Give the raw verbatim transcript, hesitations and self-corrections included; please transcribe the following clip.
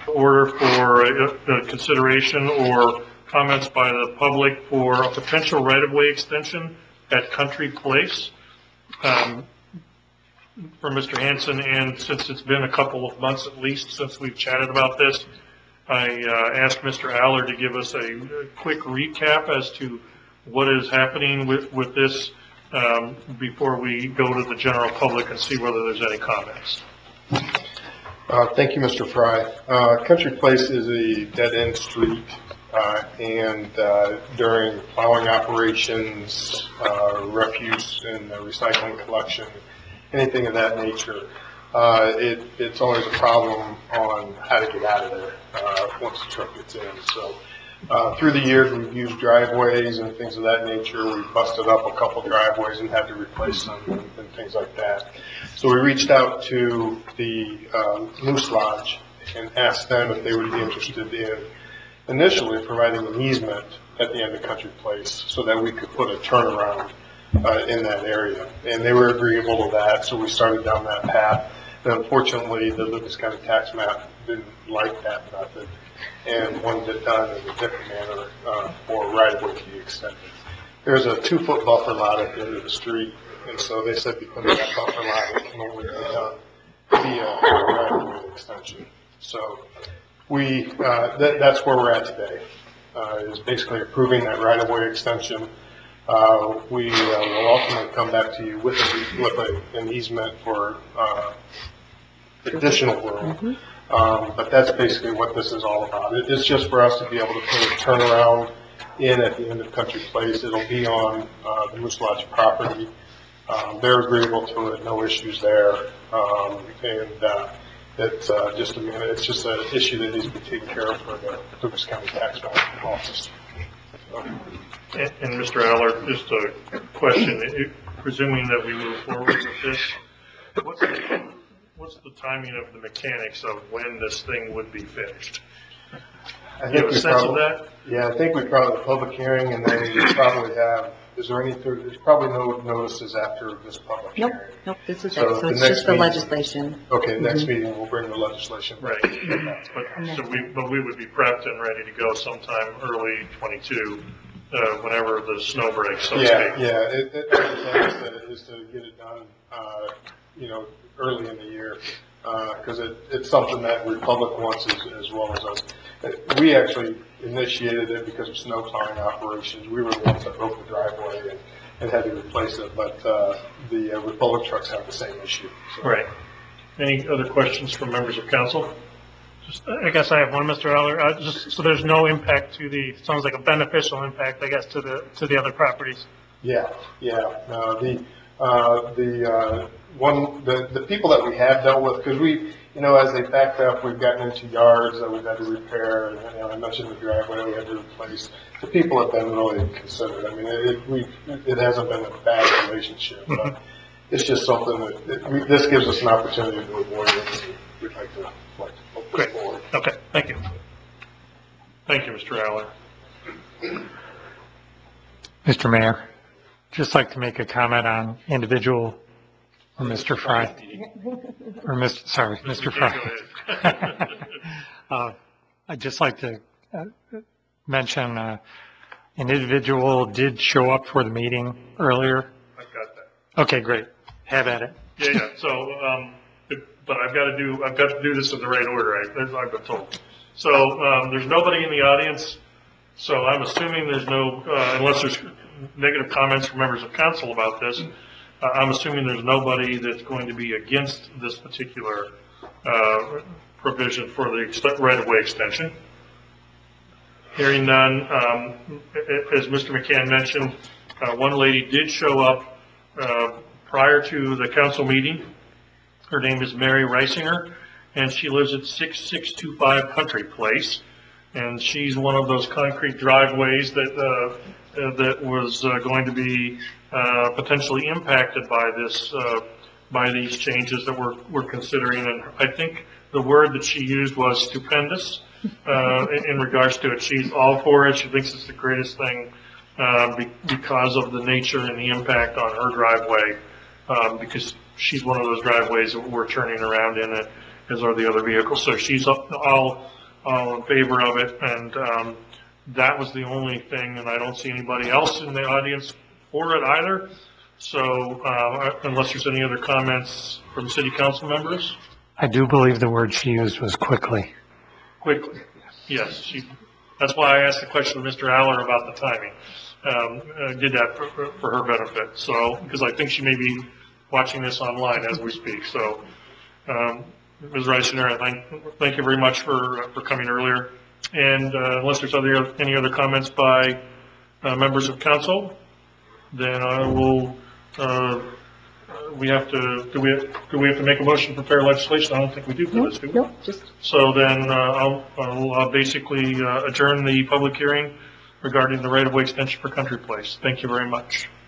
order for uh, consideration or comments by the public for a potential right-of-way extension at Country Place. Um, for Mister Hanson, and since it's been a couple of months at least since we've chatted about this, I uh, asked Mister Aller to give us a, a quick recap as to what is happening with, with this um, before we go to the general public and see whether there's any comments. Uh, thank you, Mister Fry. Uh, Country Place is a dead-end street, uh, and uh, during plowing operations, uh, refuse and uh, recycling collection, anything of that nature, uh, it, it's always a problem on how to get out of there uh, once the truck gets in. So uh, through the years, we've used driveways and things of that nature. We've busted up a couple driveways and had to replace them and, and things like that. So we reached out to the um, Moose Lodge and asked them if they would be interested in initially providing an easement at the end of Country Place so that we could put a turnaround Uh, in that area, and they were agreeable to that, so we started down that path. And unfortunately, the Lucas County tax map didn't like that method and wanted it done in a different manner uh, for right-of-way to be extended. There's a two-foot buffer lot at the end of the street, and so they said because of that buffer lot, it can only be done via right-of-way extension. So we, uh, that, that's where we're at today, uh, is basically approving that right-of-way extension. Uh, we uh, will ultimately come back to you with, a, with a, an easement for uh, additional room. Mm-hmm. um, but that's basically what this is all about. It, it's just for us to be able to put a turnaround in at the end of Country Place. It'll be on uh, the Moose Lodge property. Um, they're agreeable to it, no issues there. Um, and uh, it's uh, just a minute. It's just an issue that needs to be taken care of for the Lucas County Tax Office. So. And, and Mister Aller, just a question, it, presuming that we move forward with this, what's the, what's the timing of the mechanics of when this thing would be finished? I Do you have a sense probably, of that? Yeah, I think we probably have a public hearing, and then we probably have, is there any, there's probably no notices after this public Nope, hearing. nope, this is So it, so the it's next just the meeting- legislation. Okay, next Mhm. meeting, we'll bring the legislation. Right. But, so we, but we would be prepped and ready to go sometime early twenty-two, uh, whenever the snow breaks, so to Yeah, speak. yeah, it, it, like I said, it is to get it done, uh, you know, early in the year, because it, it's something that Republic wants as, as well as us. Uh, We actually initiated it because of snow plowing operations. We were the ones that broke the driveway and, and had to replace it, but uh, the uh, Republic trucks have the same issue. So. Right. Any other questions from members of council? Just, I guess I have one, Mister Eller. Uh, just so there's no impact to the, sounds like a beneficial impact, I guess, to the to the other properties. Yeah, yeah. Uh, the uh, the uh, one the the people that we have dealt with, because we, you know, as they backed up, we've gotten into yards that we've had to repair, and you know, I mentioned the driveway we had to replace. The people have been really considerate. I mean, it it, we, it hasn't been a bad relationship, but it's just something that it, we, this gives us an opportunity to avoid it. And we'd like to like to move Great. forward. Okay, thank you. Thank you, Mister Aller. Mister Mayor, just like to make a comment on individual, or Mister Fry, or Mister Sorry, Mister Fry. uh, I'd just like to uh, mention uh, an individual did show up for the meeting earlier. I got that. Okay, great. Have at it. Yeah, yeah. So, um, but I've got to do, I've got to do this in the right order, I, as I've been told. So, um, there's nobody in the audience. So I'm assuming there's no, uh, unless there's negative comments from members of council about this, uh, I'm assuming there's nobody that's going to be against this particular, uh, provision for the ex- right-of-way extension. Hearing none, um, as Mister McCann mentioned, uh, one lady did show up, uh, prior to the council meeting. Her name is Mary Reisinger, and she lives at six six two five Country Place. And she's one of those concrete driveways that, uh, uh, that was uh, going to be, uh, potentially impacted by this, uh, by these changes that we're, we're considering. And I think the word that she used was stupendous, uh, in, in regards to it. She's all for it. She thinks it's the greatest thing, uh, be, because of the nature and the impact on her driveway, um, because she's one of those driveways that we're turning around in it. as are the other vehicles. So she's all, all all in favor of it, and um, that was the only thing, and I don't see anybody else in the audience for it either. So uh, unless there's any other comments from city council members, I do believe the word she used was quickly. quickly. Yes, she, that's why I asked the question of Mister Aller about the timing. Um, uh, did that for, for- for her benefit, so, because I think she may be watching this online as we speak, so, um, Miz Reisinger, I thank, thank you very much for, for coming earlier. And, uh, unless there's other, any other comments by, uh, members of council, then I will, uh, we have to, do we, do we have to make a motion for fair legislation? I don't think we do for this, do we? No, just, So then, uh, I'll, I'll uh, basically uh, adjourn the public hearing regarding the right-of-way extension for Country Place. Thank you very much.